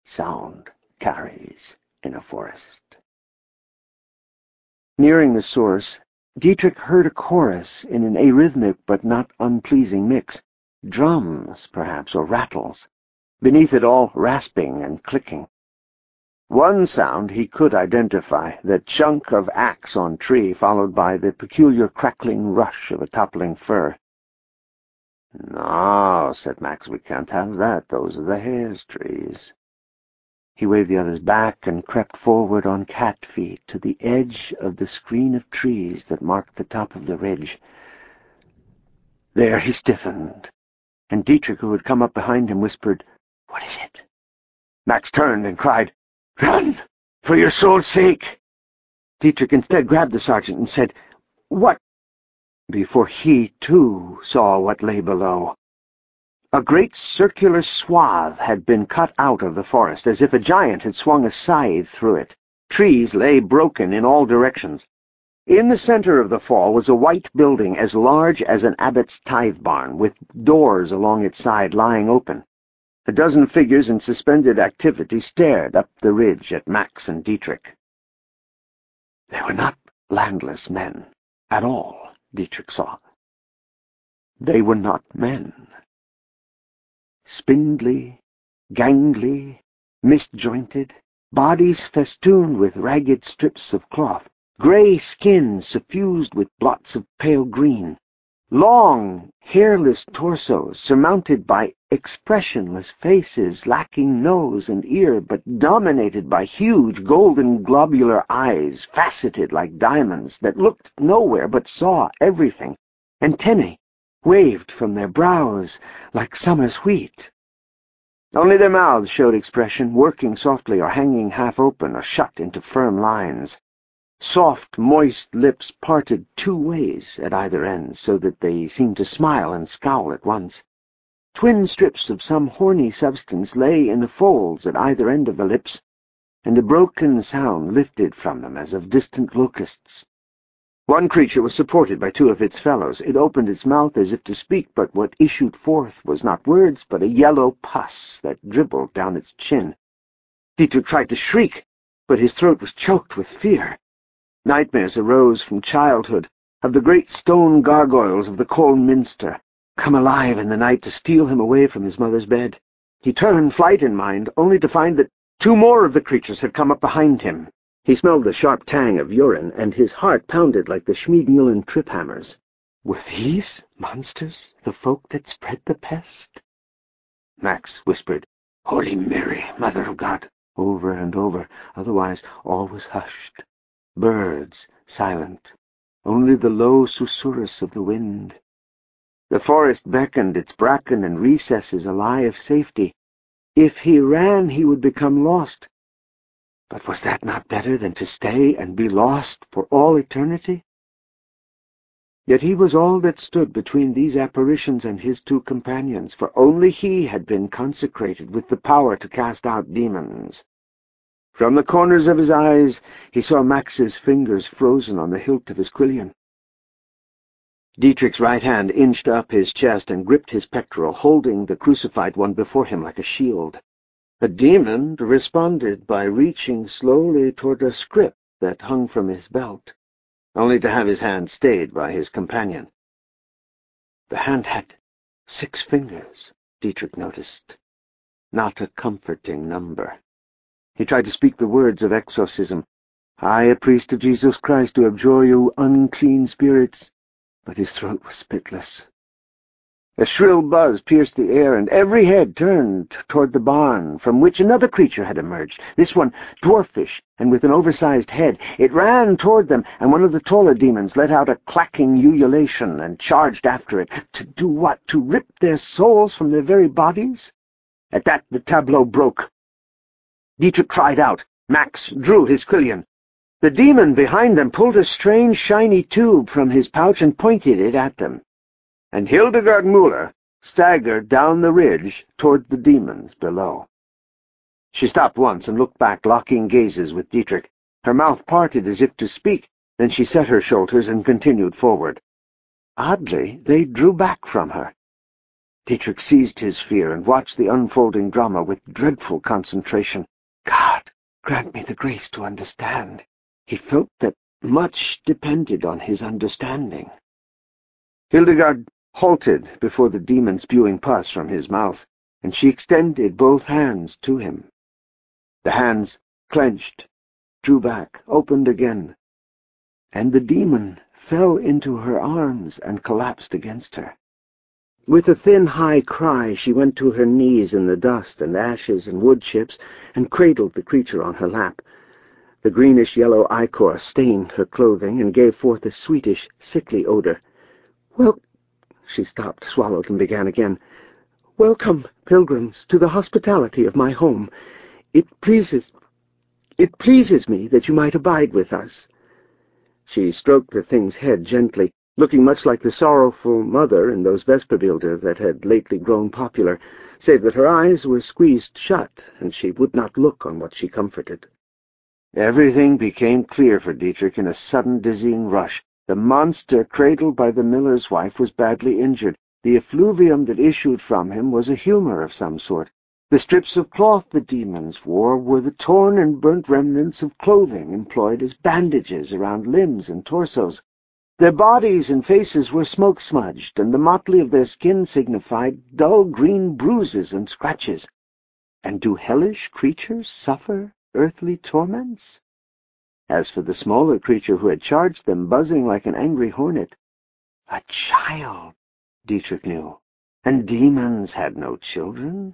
sound carries in a forest. Nearing the source, Dietrich heard a chorus in an arrhythmic but not unpleasing mix. Drums, perhaps, or rattles. Beneath it all, rasping and clicking. One sound he could identify, the chunk of axe on tree, followed by the peculiar crackling rush of a toppling fir. "No," said Max, "we can't have that. Those are the hare's trees." He waved the others back and crept forward on cat feet to the edge of the screen of trees that marked the top of the ridge. There he stiffened, and Dietrich, who had come up behind him, whispered, "What is it?" Max turned and cried, "Run, for your soul's sake!" Dietrich instead grabbed the sergeant and said, "What?" before he, too, saw what lay below. A great circular swath had been cut out of the forest, as if a giant had swung a scythe through it. Trees lay broken in all directions. In the center of the fall was a white building as large as an abbot's tithe barn, with doors along its side lying open. A dozen figures in suspended activity stared up the ridge at Max and Dietrich. They were not landless men at all, Dietrich saw. They were not men. Spindly, gangly, misjointed, bodies festooned with ragged strips of cloth, grey skin suffused with blots of pale green, long, hairless torsos surmounted by expressionless faces lacking nose and ear, but dominated by huge golden globular eyes faceted like diamonds that looked nowhere but saw everything. Antennae waved from their brows like summer's wheat. Only their mouths showed expression, working softly or hanging half open or shut into firm lines. Soft, moist lips parted two ways at either end, so that they seemed to smile and scowl at once. Twin strips of some horny substance lay in the folds at either end of the lips, and a broken sound lifted from them as of distant locusts. One creature was supported by two of its fellows. It opened its mouth as if to speak, but what issued forth was not words, but a yellow pus that dribbled down its chin. Dietrich tried to shriek, but his throat was choked with fear. Nightmares arose from childhood, of the great stone gargoyles of the Colne Minster, come alive in the night to steal him away from his mother's bed. He turned, flight in mind, only to find that two more of the creatures had come up behind him. He smelled the sharp tang of urine, and his heart pounded like the Schmied-Mühlen trip-hammers. Were these monsters the folk that spread the pest? Max whispered, "Holy Mary, Mother of God," over and over. Otherwise all was hushed. Birds silent, only the low susurrus of the wind. The forest beckoned, its bracken and recesses a lie of safety. If he ran, he would become lost. But was that not better than to stay and be lost for all eternity? Yet he was all that stood between these apparitions and his two companions, for only he had been consecrated with the power to cast out demons. From the corners of his eyes he saw Max's fingers frozen on the hilt of his quillion. Dietrich's right hand inched up his chest and gripped his pectoral, holding the crucified one before him like a shield. The demon responded by reaching slowly toward a scrip that hung from his belt, only to have his hand stayed by his companion. The hand had 6 fingers, Dietrich noticed. Not a comforting number. He tried to speak the words of exorcism. "I, a priest of Jesus Christ, do abjure you unclean spirits," but his throat was spitless. A shrill buzz pierced the air, and every head turned toward the barn, from which another creature had emerged, this one dwarfish and with an oversized head. It ran toward them, and one of the taller demons let out a clacking ululation and charged after it. To do what? To rip their souls from their very bodies? At that the tableau broke. Dietrich cried out. Max drew his quillion. The demon behind them pulled a strange, shiny tube from his pouch and pointed it at them. And Hildegard Müller staggered down the ridge toward the demons below. She stopped once and looked back, locking gazes with Dietrich. Her mouth parted as if to speak, then she set her shoulders and continued forward. Oddly, they drew back from her. Dietrich seized his fear and watched the unfolding drama with dreadful concentration. God, grant me the grace to understand. He felt that much depended on his understanding. Hildegard halted before the demon spewing pus from his mouth, and she extended both hands to him. The hands clenched, drew back, opened again, and the demon fell into her arms and collapsed against her. With a thin, high cry, she went to her knees in the dust and ashes and wood chips and cradled the creature on her lap. The greenish-yellow ichor stained her clothing and gave forth a sweetish, sickly odor. "Well," she stopped, swallowed, and began again. "Welcome, pilgrims, to the hospitality of my home. It pleases me that you might abide with us." She stroked the thing's head gently, looking much like the sorrowful mother in those Vesperbilder that had lately grown popular, save that her eyes were squeezed shut, and she would not look on what she comforted. Everything became clear for Dietrich in a sudden dizzying rush. The monster cradled by the miller's wife was badly injured. The effluvium that issued from him was a humor of some sort. The strips of cloth the demons wore were the torn and burnt remnants of clothing employed as bandages around limbs and torsos. Their bodies and faces were smoke-smudged, and the motley of their skin signified dull green bruises and scratches. And do hellish creatures suffer earthly torments? As for the smaller creature who had charged them, buzzing like an angry hornet, a child, Dietrich knew, and demons had no children.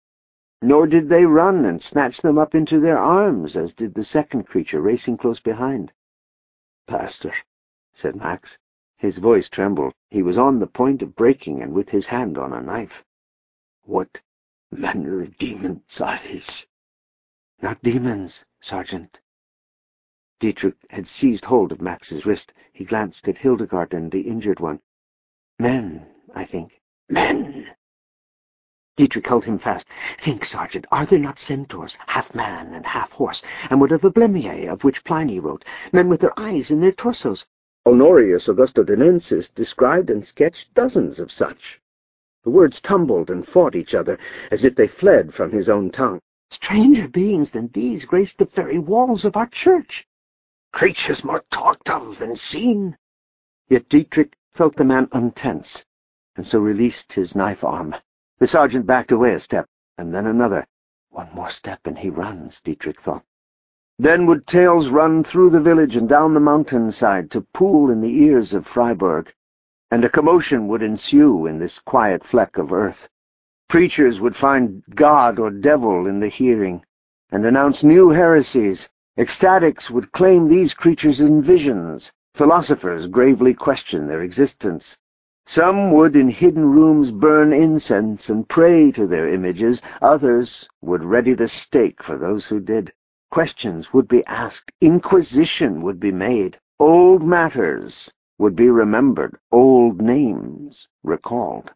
Nor did they run and snatch them up into their arms, as did the second creature racing close behind. "Pastor," said Max. His voice trembled. He was on the point of breaking, and with his hand on a knife. "What manner of demons are these?" "Not demons, Sergeant." Dietrich had seized hold of Max's wrist. He glanced at Hildegard and the injured one. "Men, I think." "Men!" Dietrich held him fast. "Think, Sergeant, are there not centaurs, half man and half horse? And what of the Blemmyei, of which Pliny wrote? Men with their eyes in their torsos. Honorius Augustodinensis described and sketched dozens of such." The words tumbled and fought each other, as if they fled from his own tongue. Stranger beings than these graced the very walls of our church. Creatures more talked of than seen. Yet Dietrich felt the man untense, and so released his knife arm. The sergeant backed away a step, and then another. One more step and he runs, Dietrich thought. Then would tales run through the village and down the mountainside to pool in the ears of Freiburg, and a commotion would ensue in this quiet fleck of earth. Preachers would find God or devil in the hearing, and announce new heresies. Ecstatics would claim these creatures in visions. Philosophers gravely question their existence. Some would in hidden rooms burn incense and pray to their images. Others would ready the stake for those who did. Questions would be asked. Inquisition would be made. Old matters would be remembered. Old names recalled.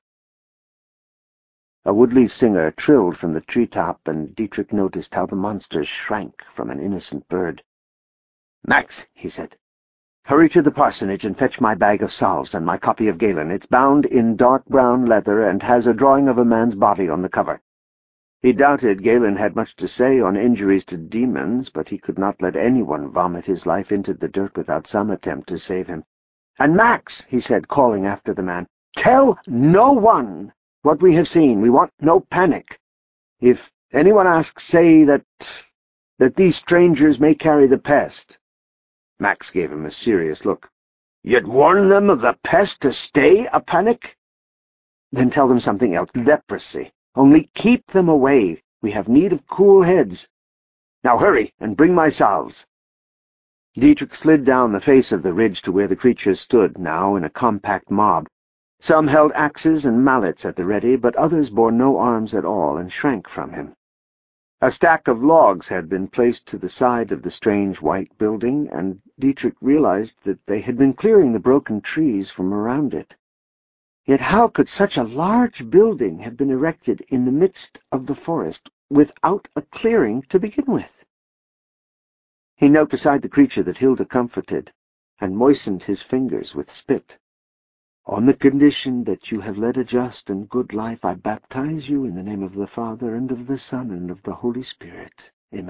A woodleaf singer trilled from the treetop, and Dietrich noticed how the monsters shrank from an innocent bird. "Max," he said, "hurry to the parsonage and fetch my bag of salves and my copy of Galen. It's bound in dark brown leather and has a drawing of a man's body on the cover." He doubted Galen had much to say on injuries to demons, but he could not let anyone vomit his life into the dirt without some attempt to save him. "And Max," he said, calling after the man, "tell no one what we have seen. We want no panic. If anyone asks, say that these strangers may carry the pest." Max gave him a serious look. "You'd warn them of the pest to stay a panic?" "Then tell them something else. Leprosy. Only keep them away. We have need of cool heads. Now hurry, and bring my salves." Dietrich slid down the face of the ridge to where the creatures stood, now in a compact mob. Some held axes and mallets at the ready, but others bore no arms at all and shrank from him. A stack of logs had been placed to the side of the strange white building, and Dietrich realized that they had been clearing the broken trees from around it. Yet how could such a large building have been erected in the midst of the forest, without a clearing to begin with? He knelt beside the creature that Hilda comforted, and moistened his fingers with spit. On the condition that you have led a just and good life, I baptize you in the name of the Father, and of the Son, and of the Holy Spirit. Amen.